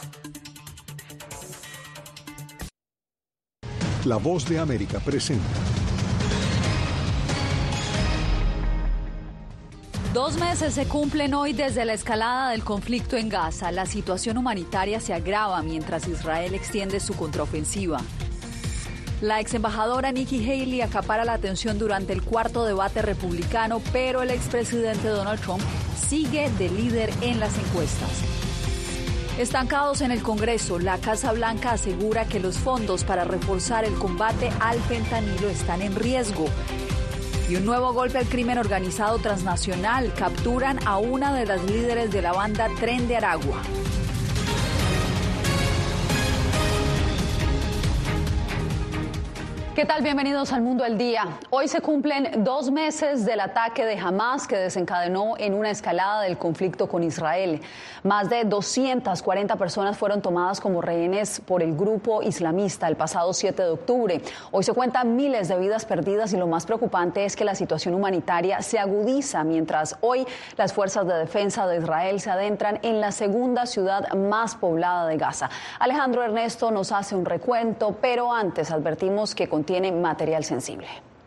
La Voz de América presenta. 2 meses se cumplen hoy desde la escalada del conflicto en Gaza. La situación humanitaria se agrava mientras Israel extiende su contraofensiva. La ex embajadora Nikki Haley acapara la atención durante el cuarto debate republicano, pero el expresidente Donald Trump sigue de líder en las encuestas. Estancados en el Congreso, la Casa Blanca asegura que los fondos para reforzar el combate al fentanilo están en riesgo. Y un nuevo golpe al crimen organizado transnacional. Capturan a una de las líderes de la banda Tren de Aragua. ¿Qué tal? Bienvenidos al Mundo al Día. Hoy se cumplen 2 meses del ataque de Hamas que desencadenó en una escalada del conflicto con Israel. Más de 240 personas fueron tomadas como rehenes por el grupo islamista el pasado 7 de octubre. Hoy se cuentan miles de vidas perdidas y lo más preocupante es que la situación humanitaria se agudiza mientras hoy las fuerzas de defensa de Israel se adentran en la segunda ciudad más poblada de Gaza. Alejandro Ernesto nos hace un recuento, pero antes advertimos que tiene material sensible.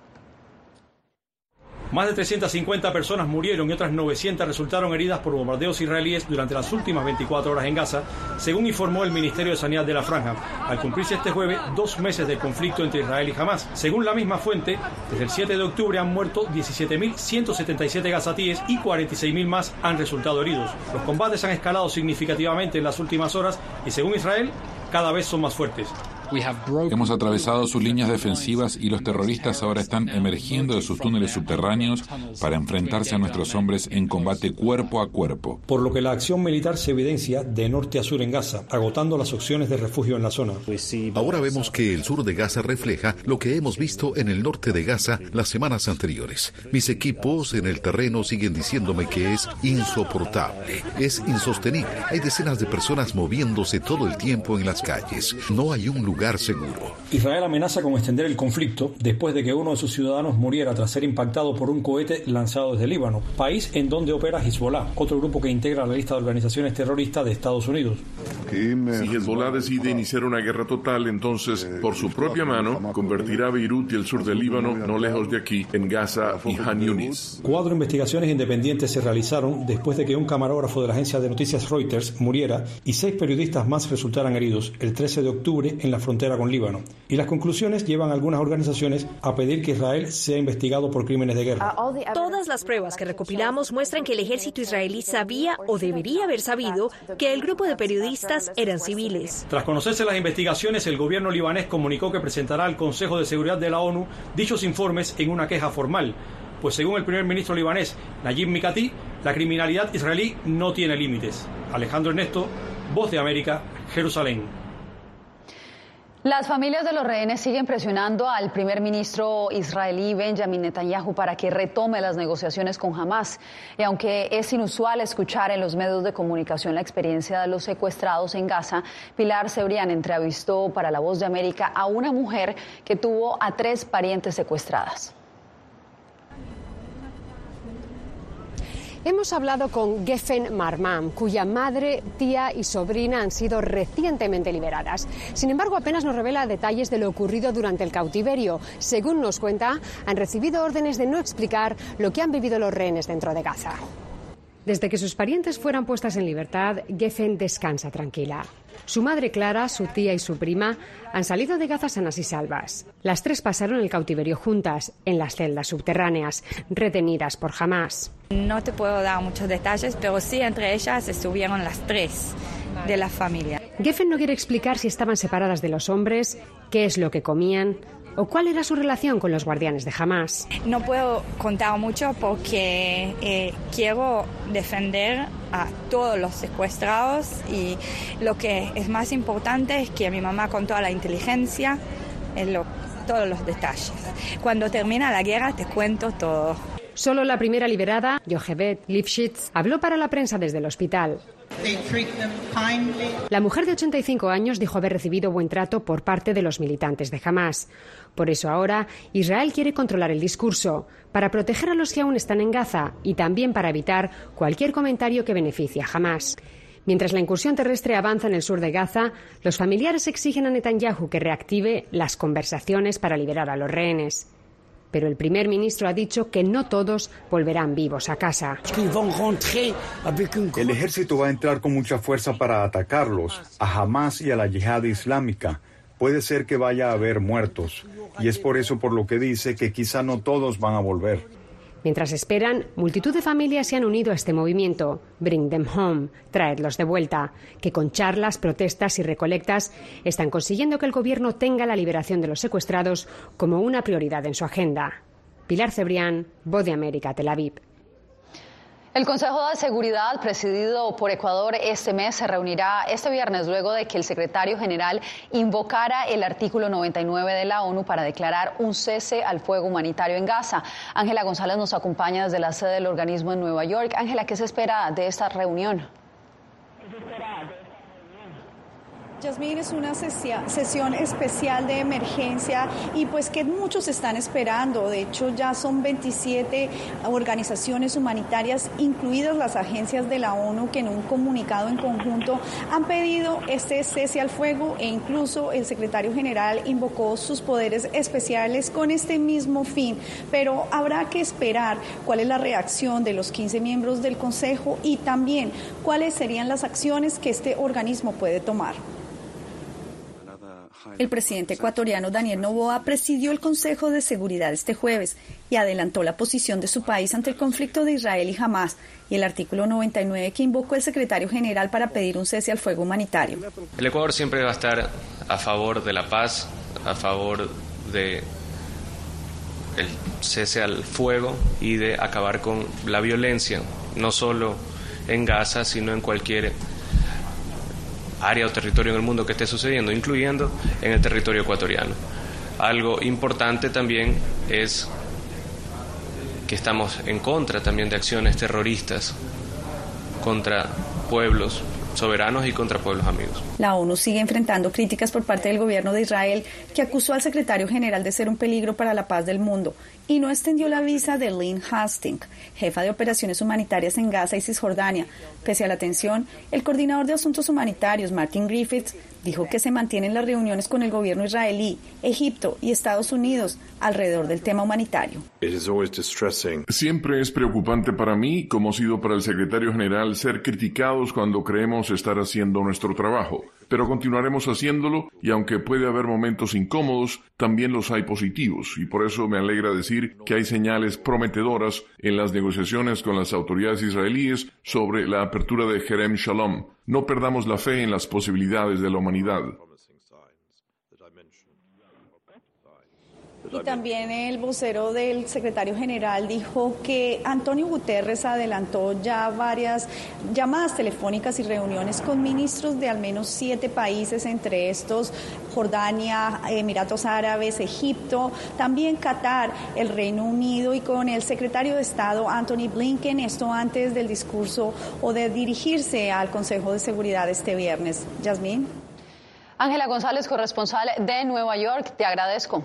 Más de 350 personas murieron y otras 900 resultaron heridas por bombardeos israelíes durante las últimas 24 horas en Gaza, según informó el Ministerio de Sanidad de la Franja, al cumplirse este jueves 2 meses de conflicto entre Israel y Hamas. Según la misma fuente, desde el 7 de octubre han muerto 17.177 gazatíes y 46.000 más han resultado heridos. Los combates han escalado significativamente en las últimas horas y, según Israel, cada vez son más fuertes. Hemos atravesado sus líneas defensivas y los terroristas ahora están emergiendo de sus túneles subterráneos para enfrentarse a nuestros hombres en combate cuerpo a cuerpo. Por lo que la acción militar se evidencia de norte a sur en Gaza, agotando las opciones de refugio en la zona. Ahora vemos que el sur de Gaza refleja lo que hemos visto en el norte de Gaza las semanas anteriores. Mis equipos en el terreno siguen diciéndome que es insoportable, es insostenible. Hay decenas de personas moviéndose todo el tiempo en las calles. No hay un lugar seguro. Israel amenaza con extender el conflicto después de que uno de sus ciudadanos muriera tras ser impactado por un cohete lanzado desde Líbano, país en donde opera Hezbollah, otro grupo que integra la lista de organizaciones terroristas de Estados Unidos. Si Hezbollah decide iniciar una guerra total, entonces, por su propia mano, convertirá a Beirut y el sur del Líbano, no lejos de aquí, en Gaza y Han Yunis. 4 investigaciones independientes se realizaron después de que un camarógrafo de la agencia de noticias Reuters muriera y 6 periodistas más resultaran heridos el 13 de octubre en la frontera con Líbano. Y las conclusiones llevan a algunas organizaciones a pedir que Israel sea investigado por crímenes de guerra. Todas las pruebas que recopilamos muestran que el ejército israelí sabía o debería haber sabido que el grupo de periodistas eran civiles. Tras conocerse las investigaciones, el gobierno libanés comunicó que presentará al Consejo de Seguridad de la ONU dichos informes en una queja formal. Pues según el primer ministro libanés, Nayib Mikati, la criminalidad israelí no tiene límites. Alejandro Ernesto, Voz de América, Jerusalén. Las familias de los rehenes siguen presionando al primer ministro israelí Benjamin Netanyahu para que retome las negociaciones con Hamas. Y aunque es inusual escuchar en los medios de comunicación la experiencia de los secuestrados en Gaza, Pilar Cebrián entrevistó para La Voz de América a una mujer que tuvo a 3 parientes secuestradas. Hemos hablado con Geffen Marmam, cuya madre, tía y sobrina han sido recientemente liberadas. Sin embargo, apenas nos revela detalles de lo ocurrido durante el cautiverio. Según nos cuenta, han recibido órdenes de no explicar lo que han vivido los rehenes dentro de Gaza. Desde que sus parientes fueran puestas en libertad, Geffen descansa tranquila. Su madre Clara, su tía y su prima han salido de Gaza sanas y salvas. Las 3 pasaron el cautiverio juntas, en las celdas subterráneas, retenidas por Hamas. No te puedo dar muchos detalles, pero sí entre ellas estuvieron las 3 de la familia. Geffen no quiere explicar si estaban separadas de los hombres, qué es lo que comían o cuál era su relación con los guardianes de Hamas. No puedo contar mucho porque quiero defender a todos los secuestrados y lo que es más importante es que mi mamá con toda la inteligencia, todos los detalles. Cuando termina la guerra te cuento todo. Solo la primera liberada, Yochebed Lifshitz, habló para la prensa desde el hospital. La mujer de 85 años dijo haber recibido buen trato por parte de los militantes de Hamas. Por eso ahora Israel quiere controlar el discurso, para proteger a los que aún están en Gaza y también para evitar cualquier comentario que beneficie a Hamas. Mientras la incursión terrestre avanza en el sur de Gaza, los familiares exigen a Netanyahu que reactive las conversaciones para liberar a los rehenes. Pero el primer ministro ha dicho que no todos volverán vivos a casa. El ejército va a entrar con mucha fuerza para atacarlos, a Hamas y a la yihad islámica. Puede ser que vaya a haber muertos, y es por eso por lo que dice que quizá no todos van a volver. Mientras esperan, multitud de familias se han unido a este movimiento, Bring Them Home, traedlos de vuelta, que con charlas, protestas y recolectas están consiguiendo que el gobierno tenga la liberación de los secuestrados como una prioridad en su agenda. Pilar Cebrián, Voz de América, Tel Aviv. El Consejo de Seguridad, presidido por Ecuador este mes, se reunirá este viernes luego de que el secretario general invocara el artículo 99 de la ONU para declarar un cese al fuego humanitario en Gaza. Ángela González nos acompaña desde la sede del organismo en Nueva York. Ángela, ¿qué se espera de esta reunión? Yasmín, es una sesión especial de emergencia y pues que muchos están esperando. De hecho, ya son 27 organizaciones humanitarias, incluidas las agencias de la ONU, que en un comunicado en conjunto han pedido este cese al fuego, e incluso el secretario general invocó sus poderes especiales con este mismo fin. Pero habrá que esperar cuál es la reacción de los 15 miembros del Consejo y también cuáles serían las acciones que este organismo puede tomar. El presidente ecuatoriano Daniel Noboa presidió el Consejo de Seguridad este jueves y adelantó la posición de su país ante el conflicto de Israel y Hamás y el artículo 99 que invocó el secretario general para pedir un cese al fuego humanitario. El Ecuador siempre va a estar a favor de la paz, a favor de el cese al fuego y de acabar con la violencia, no solo en Gaza, sino en cualquier área o territorio en el mundo que esté sucediendo, incluyendo en el territorio ecuatoriano. Algo importante también es que estamos en contra también de acciones terroristas contra pueblos soberanos y contra pueblos amigos. La ONU sigue enfrentando críticas por parte del gobierno de Israel, que acusó al secretario general de ser un peligro para la paz del mundo y no extendió la visa de Lynn Hastings, jefa de operaciones humanitarias en Gaza y Cisjordania. Pese a la tensión, el coordinador de asuntos humanitarios, Martin Griffiths, dijo que se mantienen las reuniones con el gobierno israelí, Egipto y Estados Unidos alrededor del tema humanitario. Siempre es preocupante para mí, como ha sido para el secretario general, ser criticados cuando creemos estar haciendo nuestro trabajo. Pero continuaremos haciéndolo y aunque puede haber momentos incómodos, también los hay positivos. Y por eso me alegra decir que hay señales prometedoras en las negociaciones con las autoridades israelíes sobre la apertura de Kerem Shalom. No perdamos la fe en las posibilidades de la humanidad. Y también el vocero del secretario general dijo que Antonio Guterres adelantó ya varias llamadas telefónicas y reuniones con ministros de al menos 7 países, entre estos Jordania, Emiratos Árabes, Egipto, también Qatar, el Reino Unido, y con el secretario de Estado Anthony Blinken, esto antes del discurso o de dirigirse al Consejo de Seguridad este viernes. Yasmín. Ángela González, corresponsal de Nueva York, te agradezco.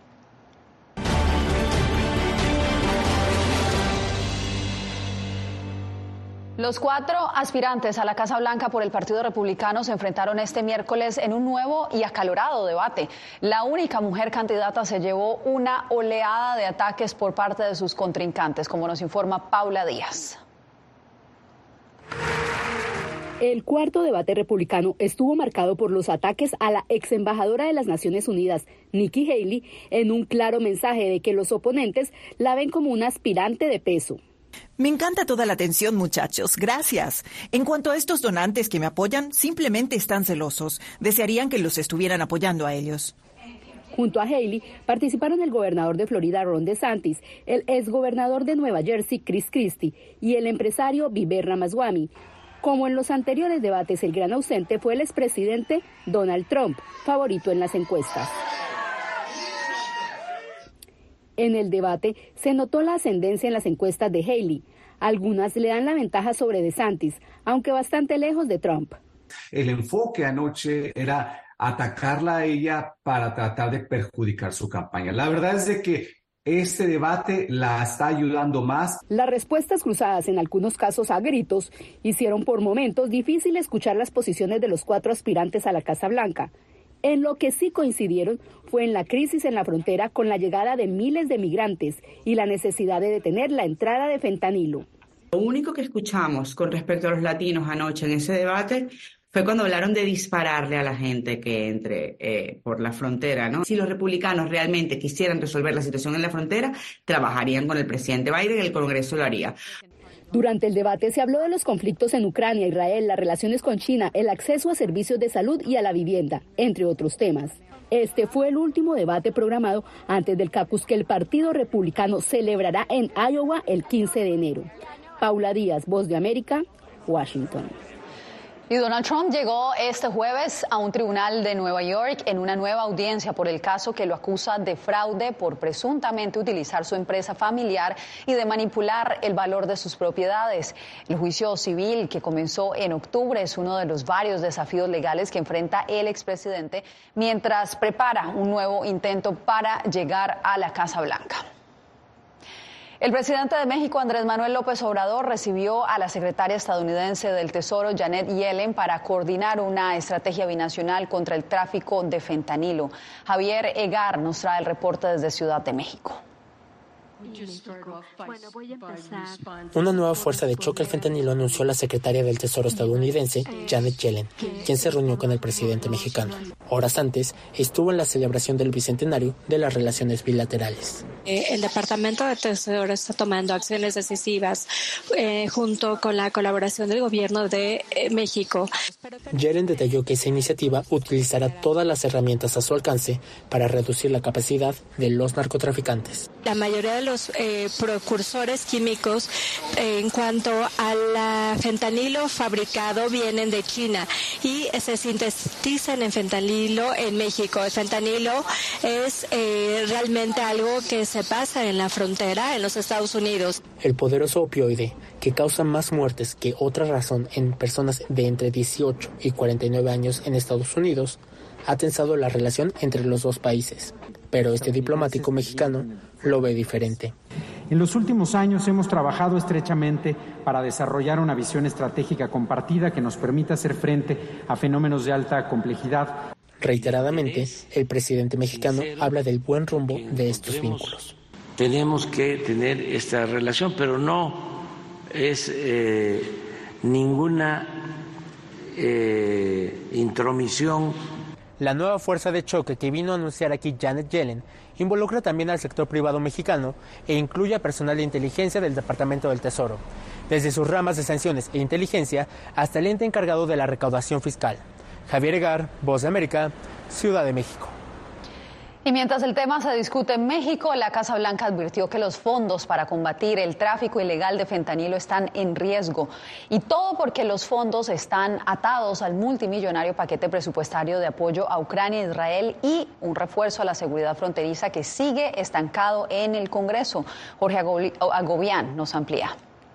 Los 4 aspirantes a la Casa Blanca por el Partido Republicano se enfrentaron este miércoles en un nuevo y acalorado debate. La única mujer candidata se llevó una oleada de ataques por parte de sus contrincantes, como nos informa Paula Díaz. El cuarto debate republicano estuvo marcado por los ataques a la ex embajadora de las Naciones Unidas, Nikki Haley, en un claro mensaje de que los oponentes la ven como una aspirante de peso. Me encanta toda la atención, muchachos. Gracias. En cuanto a estos donantes que me apoyan, simplemente están celosos. Desearían que los estuvieran apoyando a ellos. Junto a Haley participaron el gobernador de Florida, Ron DeSantis, el exgobernador de Nueva Jersey, Chris Christie, y el empresario Vivek Ramaswamy. Como en los anteriores debates, el gran ausente fue el expresidente Donald Trump, favorito en las encuestas. En el debate se notó la ascendencia en las encuestas de Haley. Algunas le dan la ventaja sobre DeSantis, aunque bastante lejos de Trump. El enfoque anoche era atacarla a ella para tratar de perjudicar su campaña. La verdad es de que este debate la está ayudando más. Las respuestas cruzadas, en algunos casos a gritos, hicieron por momentos difícil escuchar las posiciones de los 4 aspirantes a la Casa Blanca. En lo que sí coincidieron fue en la crisis en la frontera con la llegada de miles de migrantes y la necesidad de detener la entrada de fentanilo. Lo único que escuchamos con respecto a los latinos anoche en ese debate fue cuando hablaron de dispararle a la gente que entre por la frontera, ¿no? Si los republicanos realmente quisieran resolver la situación en la frontera, trabajarían con el presidente Biden y el Congreso lo haría. Durante el debate se habló de los conflictos en Ucrania, Israel, las relaciones con China, el acceso a servicios de salud y a la vivienda, entre otros temas. Este fue el último debate programado antes del caucus que el Partido Republicano celebrará en Iowa el 15 de enero. Paula Díaz, Voz de América, Washington. Y Donald Trump llegó este jueves a un tribunal de Nueva York en una nueva audiencia por el caso que lo acusa de fraude por presuntamente utilizar su empresa familiar y de manipular el valor de sus propiedades. El juicio civil que comenzó en octubre es uno de los varios desafíos legales que enfrenta el expresidente mientras prepara un nuevo intento para llegar a la Casa Blanca. El presidente de México, Andrés Manuel López Obrador, recibió a la secretaria estadounidense del Tesoro, Janet Yellen, para coordinar una estrategia binacional contra el tráfico de fentanilo. Javier Egar nos trae el reporte desde Ciudad de México. Una nueva fuerza de choque al fentanilo anunció la secretaria del Tesoro estadounidense, Janet Yellen, quien se reunió con el presidente mexicano. Horas antes, estuvo en la celebración del bicentenario de las relaciones bilaterales. El Departamento de Tesoro está tomando acciones decisivas junto con la colaboración del gobierno de México. Yellen detalló que esa iniciativa utilizará todas las herramientas a su alcance para reducir la capacidad de los narcotraficantes. La mayoría de los precursores químicos en cuanto al fentanilo fabricado vienen de China y se sintetizan en fentanilo en México. El fentanilo es realmente algo que se pasa en la frontera en los Estados Unidos. El poderoso opioide, que causa más muertes que otra razón en personas de entre 18 y 49 años en Estados Unidos, ha tensado la relación entre los dos países. Pero este diplomático mexicano lo ve diferente. En los últimos años hemos trabajado estrechamente para desarrollar una visión estratégica compartida que nos permita hacer frente a fenómenos de alta complejidad. Reiteradamente, el presidente mexicano habla del buen rumbo de estos vínculos. Tenemos que tener esta relación, pero no es ninguna intromisión. La nueva fuerza de choque que vino a anunciar aquí Janet Yellen involucra también al sector privado mexicano e incluye a personal de inteligencia del Departamento del Tesoro, desde sus ramas de sanciones e inteligencia hasta el ente encargado de la recaudación fiscal. Javier Egar, Voz de América, Ciudad de México. Y mientras el tema se discute en México, la Casa Blanca advirtió que los fondos para combatir el tráfico ilegal de fentanilo están en riesgo. Y todo porque los fondos están atados al multimillonario paquete presupuestario de apoyo a Ucrania e Israel y un refuerzo a la seguridad fronteriza que sigue estancado en el Congreso. Jorge Agobián nos amplía.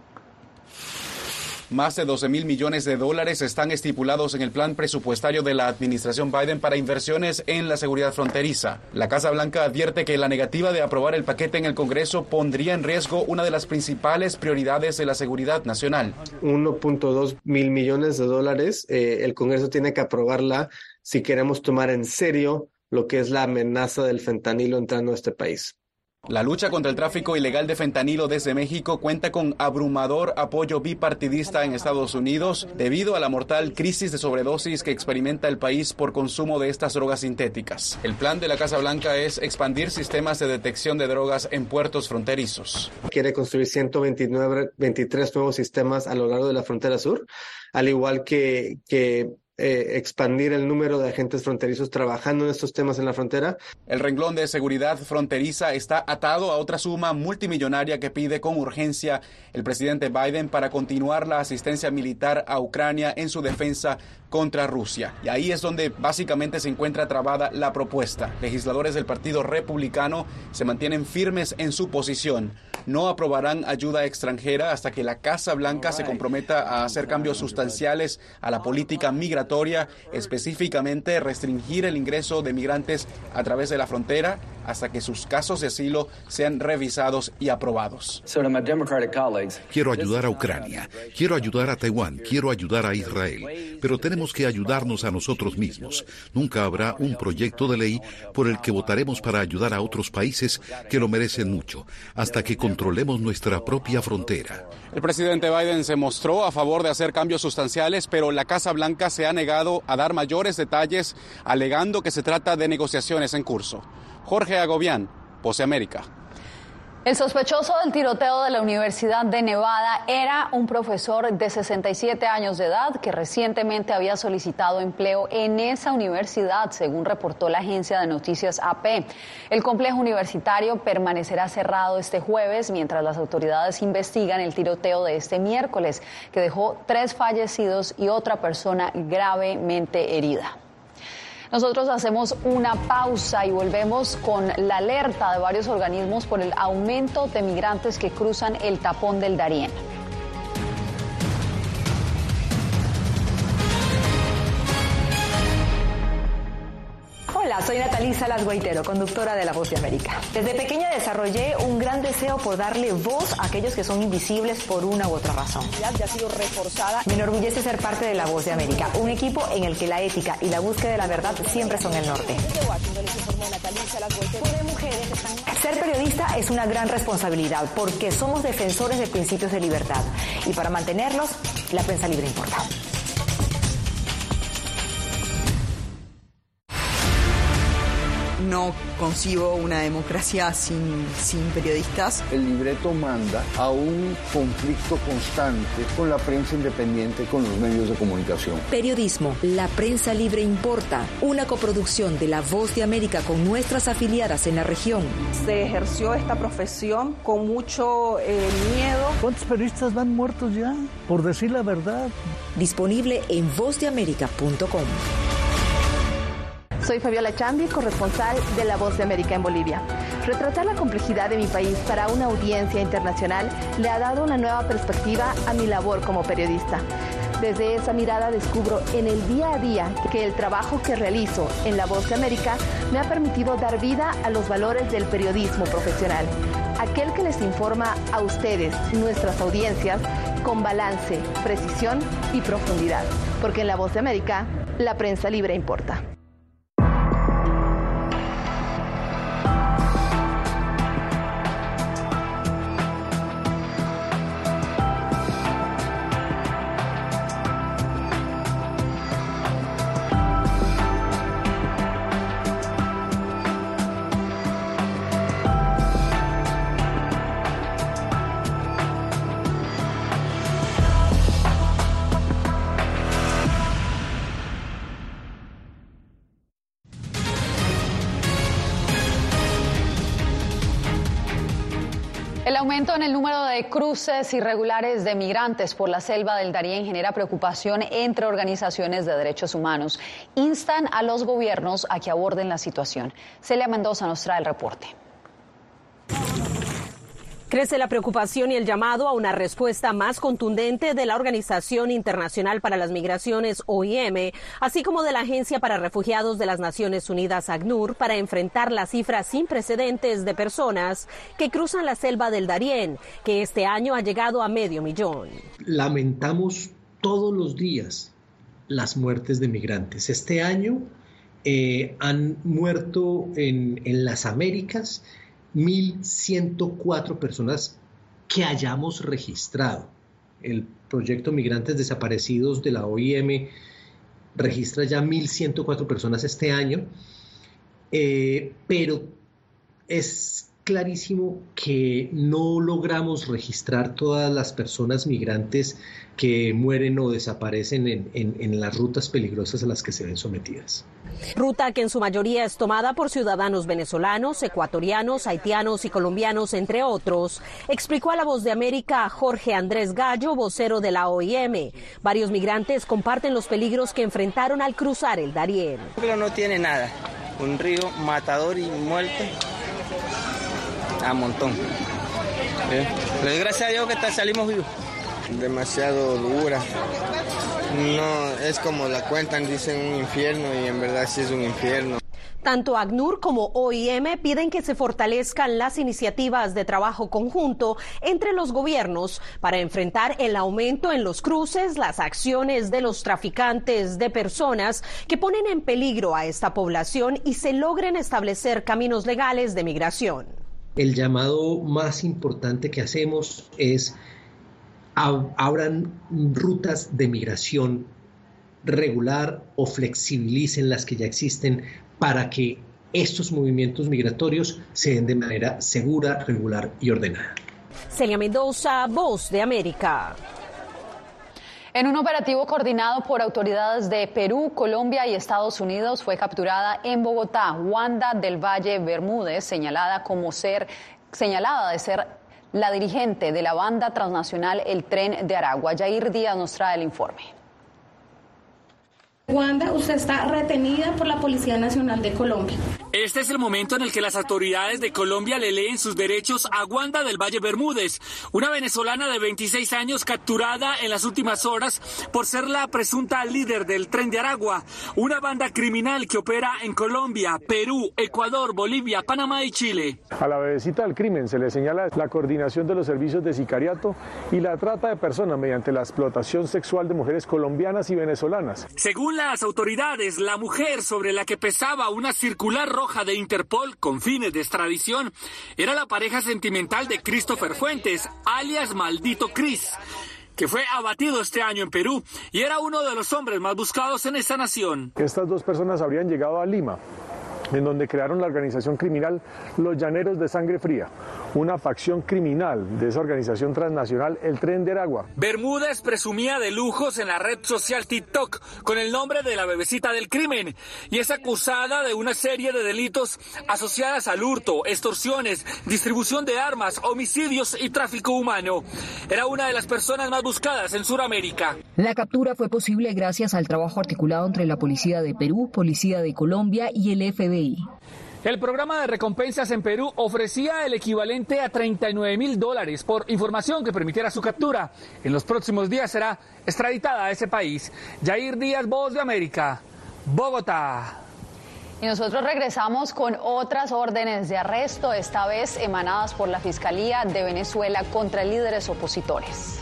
Más de $12,000 millones están estipulados en el plan presupuestario de la administración Biden para inversiones en la seguridad fronteriza. La Casa Blanca advierte que la negativa de aprobar el paquete en el Congreso pondría en riesgo una de las principales prioridades de la seguridad nacional. $1.2 mil millones. El Congreso tiene que aprobarla si queremos tomar en serio lo que es la amenaza del fentanilo entrando a este país. La lucha contra el tráfico ilegal de fentanilo desde México cuenta con abrumador apoyo bipartidista en Estados Unidos debido a la mortal crisis de sobredosis que experimenta el país por consumo de estas drogas sintéticas. El plan de la Casa Blanca es expandir sistemas de detección de drogas en puertos fronterizos. Quiere construir 123 nuevos sistemas a lo largo de la frontera sur, al igual que expandir el número de agentes fronterizos trabajando en estos temas en la frontera. El renglón de seguridad fronteriza está atado a otra suma multimillonaria que pide con urgencia el presidente Biden para continuar la asistencia militar a Ucrania en su defensa contra Rusia. Y ahí es donde básicamente se encuentra trabada la propuesta. Legisladores del Partido Republicano se mantienen firmes en su posición. No aprobarán ayuda extranjera hasta que la Casa Blanca se comprometa a hacer cambios sustanciales a la política migratoria, específicamente restringir el ingreso de migrantes a través de la frontera, hasta que sus casos de asilo sean revisados y aprobados. Quiero ayudar a Ucrania, quiero ayudar a Taiwán, quiero ayudar a Israel, pero tenemos que ayudarnos a nosotros mismos. Nunca habrá un proyecto de ley por el que votaremos para ayudar a otros países que lo merecen mucho, hasta que controlemos nuestra propia frontera. El presidente Biden se mostró a favor de hacer cambios sustanciales, pero la Casa Blanca se ha negado a dar mayores detalles, alegando que se trata de negociaciones en curso. Jorge Agobián, Voz de América. El sospechoso del tiroteo de la Universidad de Nevada era un profesor de 67 años de edad que recientemente había solicitado empleo en esa universidad, según reportó la agencia de noticias AP. El complejo universitario permanecerá cerrado este jueves mientras las autoridades investigan el tiroteo de este miércoles, que dejó 3 fallecidos y otra persona gravemente herida. Nosotros hacemos una pausa y volvemos con la alerta de varios organismos por el aumento de migrantes que cruzan el tapón del Darién. Hola, soy Natalí Salas Guaitero, conductora de La Voz de América. Desde pequeña desarrollé un gran deseo por darle voz a aquellos que son invisibles por una u otra razón. Ya ha sido reforzada. Me enorgullece ser parte de La Voz de América, un equipo en el que la ética y la búsqueda de la verdad siempre son el norte. Ser periodista es una gran responsabilidad porque somos defensores de principios de libertad y para mantenerlos, la prensa libre importa. No concibo una democracia sin periodistas. El libreto manda a un conflicto constante con la prensa independiente, con los medios de comunicación. Periodismo, la prensa libre importa. Una coproducción de La Voz de América con nuestras afiliadas en la región. Se ejerció esta profesión con mucho miedo. ¿Cuántos periodistas van muertos ya por decir la verdad? Disponible en vozdeamerica.com. Soy Fabiola Chambi, corresponsal de La Voz de América en Bolivia. Retratar la complejidad de mi país para una audiencia internacional le ha dado una nueva perspectiva a mi labor como periodista. Desde esa mirada descubro en el día a día que el trabajo que realizo en La Voz de América me ha permitido dar vida a los valores del periodismo profesional. Aquel que les informa a ustedes, nuestras audiencias, con balance, precisión y profundidad. Porque en La Voz de América, la prensa libre importa. El aumento en el número de cruces irregulares de migrantes por la selva del Darién genera preocupación entre organizaciones de derechos humanos. Instan a los gobiernos a que aborden la situación. Celia Mendoza nos trae el reporte. Crece la preocupación y el llamado a una respuesta más contundente de la Organización Internacional para las Migraciones, OIM, así como de la Agencia para Refugiados de las Naciones Unidas, ACNUR, para enfrentar la cifra sin precedentes de personas que cruzan la selva del Darién, que este año ha llegado a 500,000. Lamentamos todos los días las muertes de migrantes. Este año han muerto en las Américas 1.104 personas que hayamos registrado. El proyecto Migrantes Desaparecidos de la OIM registra ya 1.104 personas este año, pero es clarísimo que no logramos registrar todas las personas migrantes que mueren o desaparecen en las rutas peligrosas a las que se ven sometidas. Ruta que en su mayoría es tomada por ciudadanos venezolanos, ecuatorianos, haitianos y colombianos, entre otros, explicó a La Voz de América Jorge Andrés Gallo, vocero de la OIM. Varios migrantes comparten los peligros que enfrentaron al cruzar el Darién. Pero no tiene nada, un río matador y muerte a montón. Pero gracias a Dios que salimos vivos. Demasiado dura. No, es como la cuentan, dicen un infierno y en verdad sí es un infierno. Tanto ACNUR como OIM piden que se fortalezcan las iniciativas de trabajo conjunto entre los gobiernos para enfrentar el aumento en los cruces, las acciones de los traficantes de personas que ponen en peligro a esta población y se logren establecer caminos legales de migración. El llamado más importante que hacemos es abran rutas de migración regular o flexibilicen las que ya existen para que estos movimientos migratorios se den de manera segura, regular y ordenada. Celia Mendoza, Voz de América. En un operativo coordinado por autoridades de Perú, Colombia y Estados Unidos fue capturada en Bogotá Wanda del Valle Bermúdez, señalada de ser la dirigente de la banda transnacional El Tren de Aragua. Yair Díaz nos trae el informe. Wanda, usted está retenida por la Policía Nacional de Colombia. Este es el momento en el que las autoridades de Colombia le leen sus derechos a Wanda del Valle Bermúdez, una venezolana de 26 años capturada en las últimas horas por ser la presunta líder del Tren de Aragua, una banda criminal que opera en Colombia, Perú, Ecuador, Bolivia, Panamá y Chile. A la bebecita del crimen se le señala la coordinación de los servicios de sicariato y la trata de personas mediante la explotación sexual de mujeres colombianas y venezolanas. Según las autoridades, la mujer sobre la que pesaba una circular roja de Interpol con fines de extradición era la pareja sentimental de Christopher Fuentes, alias Maldito Chris, que fue abatido este año en Perú y era uno de los hombres más buscados en esta nación. Estas dos personas habrían llegado a Lima, en donde crearon la organización criminal Los Llaneros de Sangre Fría, una facción criminal de esa organización transnacional El Tren de Aragua. Bermúdez presumía de lujos en la red social TikTok con el nombre de la bebecita del crimen y es acusada de una serie de delitos asociadas al hurto, extorsiones, distribución de armas, homicidios y tráfico humano. Era una de las personas más buscadas en Sudamérica. La captura fue posible gracias al trabajo articulado entre la Policía de Perú, Policía de Colombia y el FBI. El programa de recompensas en Perú ofrecía el equivalente a $39.000 por información que permitiera su captura. En los próximos días será extraditada a ese país. Yair Díaz, Voz de América, Bogotá. Y nosotros regresamos con otras órdenes de arresto, esta vez emanadas por la Fiscalía de Venezuela contra líderes opositores.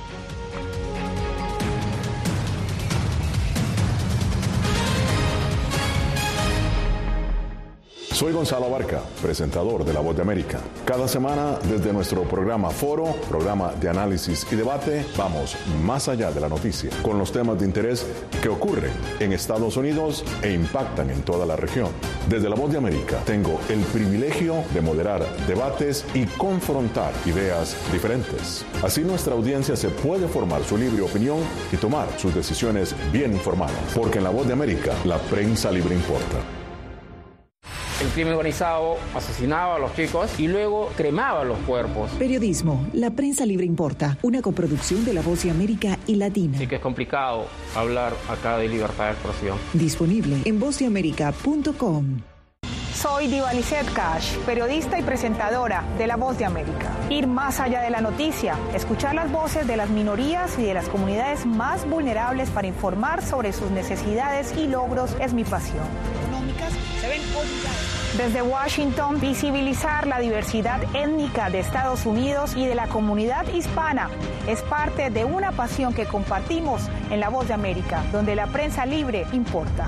Soy Gonzalo Abarca, presentador de La Voz de América. Cada semana, desde nuestro programa Foro, programa de análisis y debate, vamos más allá de la noticia, con los temas de interés que ocurren en Estados Unidos e impactan en toda la región. Desde La Voz de América, tengo el privilegio de moderar debates y confrontar ideas diferentes. Así nuestra audiencia se puede formar su libre opinión y tomar sus decisiones bien informadas. Porque en La Voz de América, la prensa libre importa. El crimen organizado asesinaba a los chicos y luego cremaba los cuerpos. Periodismo, la prensa libre importa, una coproducción de La Voz de América y Latina. Así que es complicado hablar acá de libertad de expresión. Disponible en vozdeamerica.com. Soy Diva Lizeth Cash, periodista y presentadora de La Voz de América. Ir más allá de la noticia, escuchar las voces de las minorías y de las comunidades más vulnerables para informar sobre sus necesidades y logros es mi pasión. Se ven desde Washington, visibilizar la diversidad étnica de Estados Unidos y de la comunidad hispana es parte de una pasión que compartimos en La Voz de América, donde la prensa libre importa.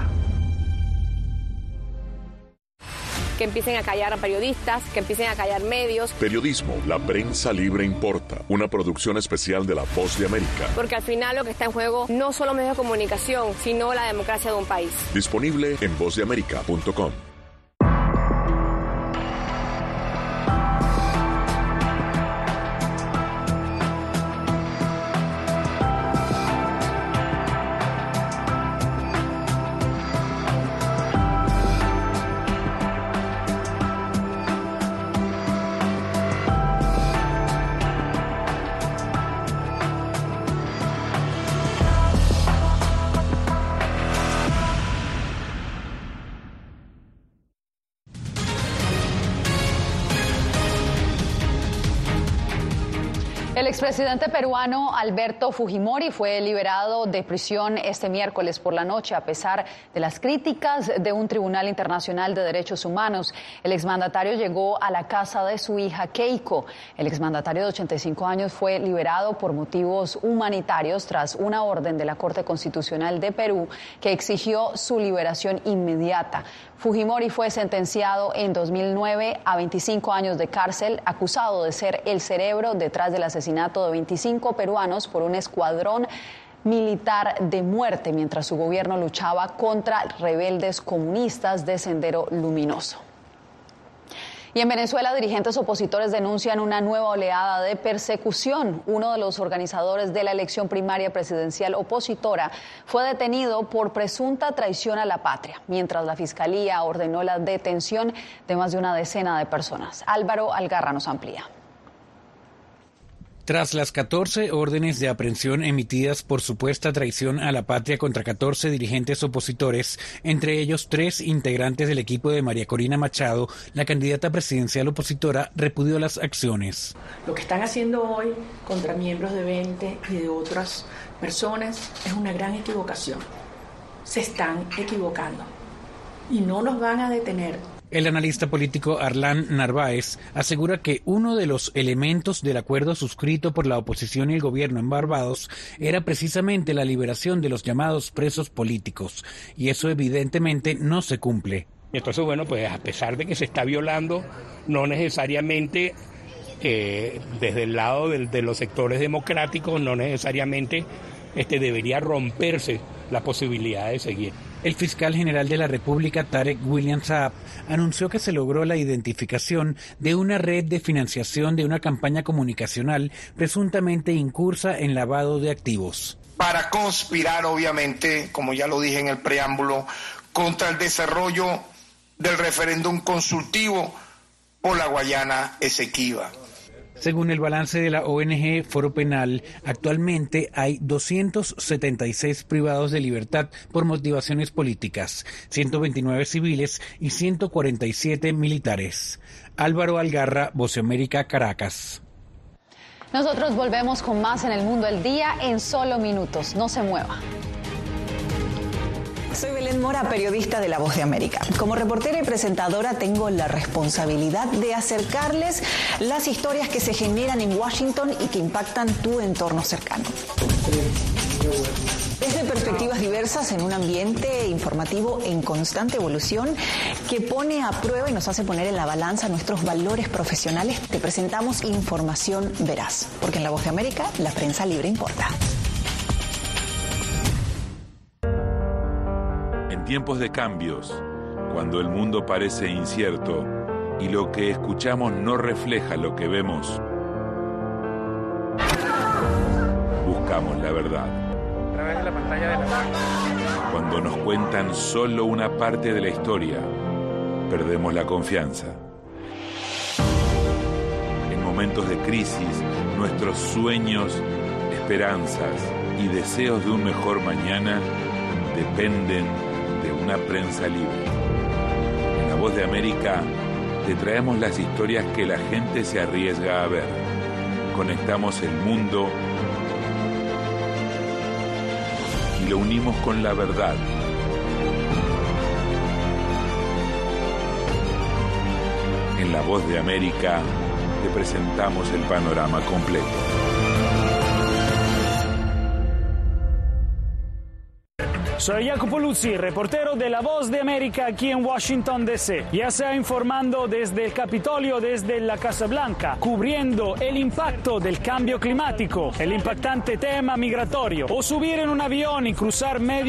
Que empiecen a callar a periodistas, que empiecen a callar medios. Periodismo, la prensa libre importa. Una producción especial de La Voz de América. Porque al final lo que está en juego no solo medios de comunicación, sino la democracia de un país. Disponible en vozdeamerica.com. El expresidente peruano Alberto Fujimori fue liberado de prisión este miércoles por la noche a pesar de las críticas de un tribunal internacional de derechos humanos. El exmandatario llegó a la casa de su hija Keiko. El exmandatario de 85 años fue liberado por motivos humanitarios tras una orden de la Corte Constitucional de Perú que exigió su liberación inmediata. Fujimori fue sentenciado en 2009 a 25 años de cárcel, acusado de ser el cerebro detrás del asesinato de 25 peruanos por un escuadrón militar de muerte mientras su gobierno luchaba contra rebeldes comunistas de Sendero Luminoso. Y en Venezuela, dirigentes opositores denuncian una nueva oleada de persecución. Uno de los organizadores de la elección primaria presidencial opositora fue detenido por presunta traición a la patria, mientras la Fiscalía ordenó la detención de más de una decena de personas. Álvaro Algarra nos amplía. Tras las 14 órdenes de aprehensión emitidas por supuesta traición a la patria contra 14 dirigentes opositores, entre ellos 3 integrantes del equipo de María Corina Machado, la candidata presidencial opositora repudió las acciones. Lo que están haciendo hoy contra miembros de 20 y de otras personas es una gran equivocación. Se están equivocando y no nos van a detener. El analista político Arlán Narváez asegura que uno de los elementos del acuerdo suscrito por la oposición y el gobierno en Barbados era precisamente la liberación de los llamados presos políticos, y eso evidentemente no se cumple. Entonces, bueno, pues a pesar de que se está violando, no necesariamente desde el lado de los sectores democráticos, no necesariamente debería romperse la posibilidad de seguir. El fiscal general de la República, Tarek William Saab, anunció que se logró la identificación de una red de financiación de una campaña comunicacional presuntamente incursa en lavado de activos. Para conspirar, obviamente, como ya lo dije en el preámbulo, contra el desarrollo del referéndum consultivo por la Guayana Esequiba. Según el balance de la ONG Foro Penal, actualmente hay 276 privados de libertad por motivaciones políticas, 129 civiles y 147 militares. Álvaro Algarra, Voz de América, Caracas. Nosotros volvemos con más en El Mundo al Día en solo minutos. No se mueva. Soy Belén Mora, periodista de La Voz de América. Como reportera y presentadora tengo la responsabilidad de acercarles las historias que se generan en Washington y que impactan tu entorno cercano. Desde perspectivas diversas en un ambiente informativo en constante evolución que pone a prueba y nos hace poner en la balanza nuestros valores profesionales, te presentamos información veraz. Porque en La Voz de América, la prensa libre importa. En tiempos de cambios, cuando el mundo parece incierto y lo que escuchamos no refleja lo que vemos, buscamos la verdad. A través de la pantalla de la... Cuando nos cuentan solo una parte de la historia, perdemos la confianza. En momentos de crisis, nuestros sueños, esperanzas y deseos de un mejor mañana dependen de una prensa libre. En La Voz de América te traemos las historias que la gente se arriesga a ver. Conectamos el mundo y lo unimos con la verdad. En La Voz de América te presentamos el panorama completo. Soy Jacopo Luzzi, reportero de La Voz de América aquí en Washington, D.C. Ya sea informando desde el Capitolio, desde la Casa Blanca, cubriendo el impacto del cambio climático, el impactante tema migratorio, o subir en un avión y cruzar medio.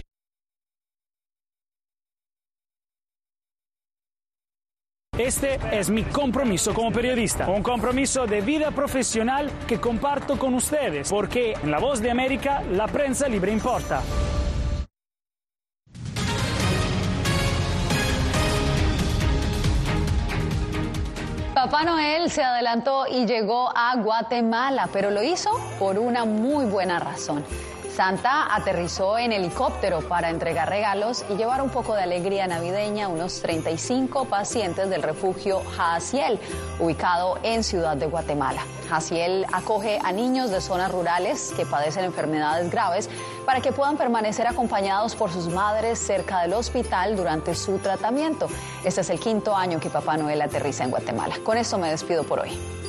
Este es mi compromiso como periodista, un compromiso de vida profesional que comparto con ustedes, porque en La Voz de América la prensa libre importa. Papá Noel se adelantó y llegó a Guatemala, pero lo hizo por una muy buena razón. Santa aterrizó en helicóptero para entregar regalos y llevar un poco de alegría navideña a unos 35 pacientes del refugio Jaciel, ubicado en Ciudad de Guatemala. Jaciel acoge a niños de zonas rurales que padecen enfermedades graves para que puedan permanecer acompañados por sus madres cerca del hospital durante su tratamiento. Este es el 5º año que Papá Noel aterriza en Guatemala. Con esto me despido por hoy.